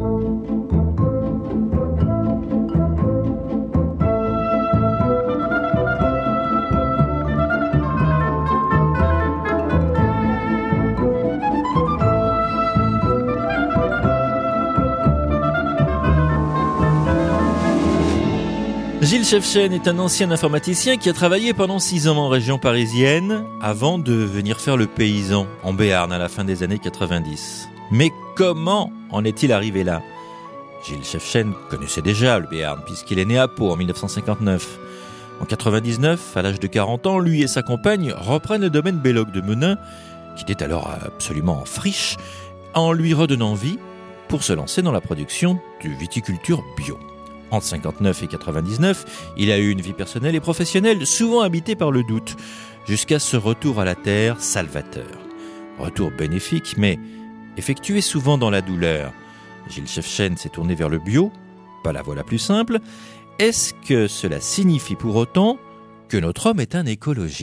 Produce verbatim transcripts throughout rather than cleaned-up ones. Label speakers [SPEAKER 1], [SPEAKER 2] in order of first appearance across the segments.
[SPEAKER 1] Gilles Chefchen est un ancien informaticien qui a travaillé pendant six ans en région parisienne avant de venir faire le paysan en Béarn à la fin des années quatre-vingt-dix. Mais comment en est-il arrivé là ? Gilles Chefchen connaissait déjà le Béarn puisqu'il est né à Pau en dix-neuf cent cinquante-neuf. En quatre-vingt-dix-neuf, à l'âge de quarante ans, lui et sa compagne reprennent le domaine Belloc de Menin, qui était alors absolument en friche, en lui redonnant vie pour se lancer dans la production de viticulture bio. Entre cinquante-neuf et quatre-vingt-dix-neuf, il a eu une vie personnelle et professionnelle souvent habitée par le doute, jusqu'à ce retour à la terre salvateur. Retour bénéfique, mais effectué souvent dans la douleur. Gilles Chefchen s'est tourné vers le bio, pas la voie la plus simple. Est-ce que cela signifie pour autant que notre homme est un écologiste ?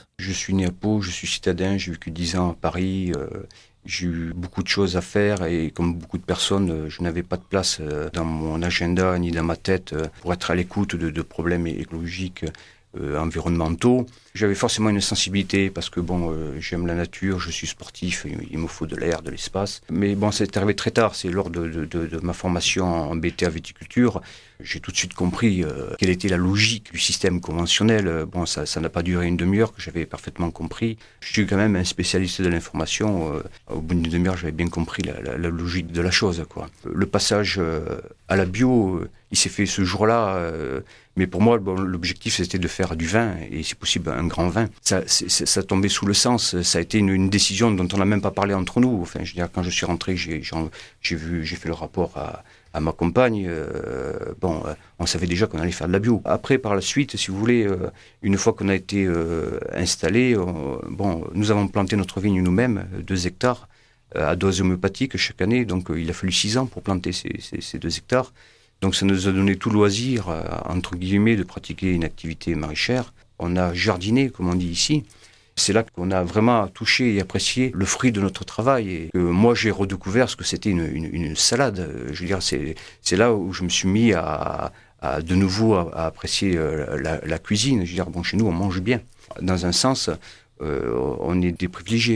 [SPEAKER 2] Je suis né à Pau, je suis citadin, j'ai vécu dix ans à Paris. Euh, j'ai eu beaucoup de choses à faire et comme beaucoup de personnes, je n'avais pas de place dans mon agenda ni dans ma tête pour être à l'écoute de, de problèmes écologiques, euh, environnementaux. J'avais forcément une sensibilité parce que bon, euh, j'aime la nature, je suis sportif, il, il me faut de l'air, de l'espace. Mais bon, c'est arrivé très tard, c'est lors de, de, de, de ma formation en B T A viticulture, j'ai tout de suite compris euh, quelle était la logique du système conventionnel. Bon, ça, ça n'a pas duré une demi-heure que j'avais parfaitement compris. Je suis quand même un spécialiste de l'information. Euh, au bout d'une demi-heure, j'avais bien compris la, la, la logique de la chose, quoi. Le passage euh, à la bio, euh, il s'est fait ce jour-là. Euh, mais pour moi, bon, l'objectif, c'était de faire du vin et, si possible, un grand vin. Ça, c'est, ça tombait sous le sens. Ça a été une, une décision dont on n'a même pas parlé entre nous. Enfin, je veux dire, quand je suis rentré, j'ai, j'ai vu, j'ai fait le rapport à à ma compagne, euh, bon, euh, on savait déjà qu'on allait faire de la bio. Après, par la suite, si vous voulez, euh, une fois qu'on a été euh, installé, on, bon, nous avons planté notre vigne nous-mêmes, deux hectares, euh, à dose homéopathique chaque année. Donc, euh, il a fallu six ans pour planter ces, ces, ces deux hectares. Donc, ça nous a donné tout loisir, euh, entre guillemets, de pratiquer une activité maraîchère. On a jardiné, comme on dit ici. C'est là qu'on a vraiment touché et apprécié le fruit de notre travail. Et que moi, j'ai redécouvert ce que c'était une, une, une salade. Je veux dire, c'est, c'est là où je me suis mis à, à de nouveau à, à apprécier la, la cuisine. Je veux dire, bon, chez nous, on mange bien. Dans un sens, euh, on est des privilégiés.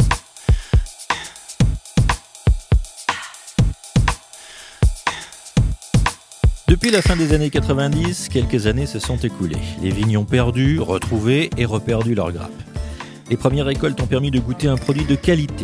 [SPEAKER 1] Depuis la fin des années quatre-vingt-dix, quelques années se sont écoulées. Les vignes ont perdu, retrouvé et reperdu leur grappe. Les premières récoltes ont permis de goûter un produit de qualité,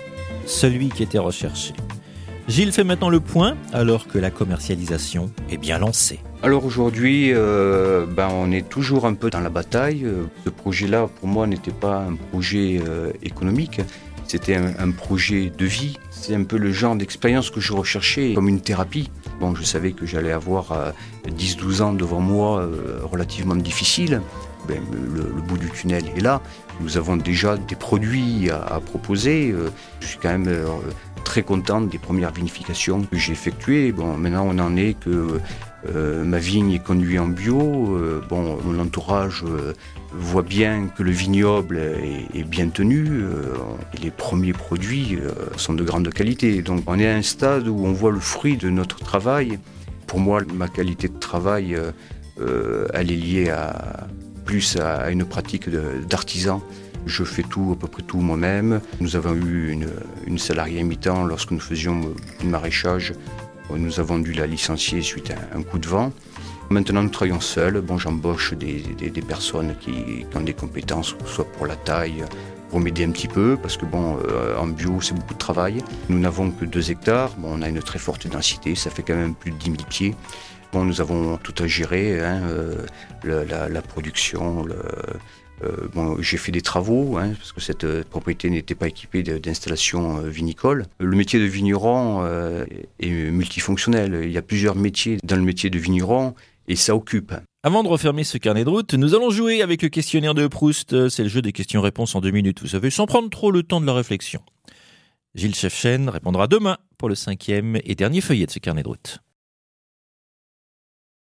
[SPEAKER 1] celui qui était recherché. Gilles fait maintenant le point, alors que la commercialisation est bien lancée.
[SPEAKER 2] Alors aujourd'hui, euh, ben on est toujours un peu dans la bataille. Ce projet-là, pour moi, n'était pas un projet euh, économique, c'était un, un projet de vie. C'est un peu le genre d'expérience que je recherchais comme une thérapie. Bon, je savais que j'allais avoir euh, dix douze ans devant moi euh, relativement difficiles. Ben, le, le bout du tunnel est là. Nous avons déjà des produits à, à proposer. Euh, je suis quand même euh, très content des premières vinifications que j'ai effectuées. Bon, maintenant, on en est que euh, ma vigne est conduite en bio. Euh, bon, mon entourage euh, voit bien que le vignoble est, est bien tenu. Euh, et les premiers produits euh, sont de grande qualité. Donc, on est à un stade où on voit le fruit de notre travail. Pour moi, ma qualité de travail, euh, euh, elle est liée à plus à une pratique de, d'artisan. Je fais tout, à peu près tout moi-même. Nous avons eu une, une salariée à mi-temps lorsque nous faisions du maraîchage. Nous avons dû la licencier suite à un coup de vent. Maintenant, nous travaillons seuls. Bon, j'embauche des, des, des personnes qui, qui ont des compétences, soit pour la taille, pour m'aider un petit peu, parce que bon, euh, en bio, c'est beaucoup de travail. Nous n'avons que deux hectares. Bon, on a une très forte densité, ça fait quand même plus de dix mille pieds. Bon, nous avons tout à gérer, hein, euh, le, la, la production. Le, euh, bon, j'ai fait des travaux, hein, parce que cette euh, propriété n'était pas équipée de, d'installation euh, vinicole. Le métier de vigneron euh, est multifonctionnel. Il y a plusieurs métiers dans le métier de vigneron et ça occupe.
[SPEAKER 1] Avant de refermer ce carnet de route, nous allons jouer avec le questionnaire de Proust. C'est le jeu des questions-réponses en deux minutes, vous savez, sans prendre trop le temps de la réflexion. Gilles Chefchen répondra demain pour le cinquième et dernier feuillet de ce carnet de route.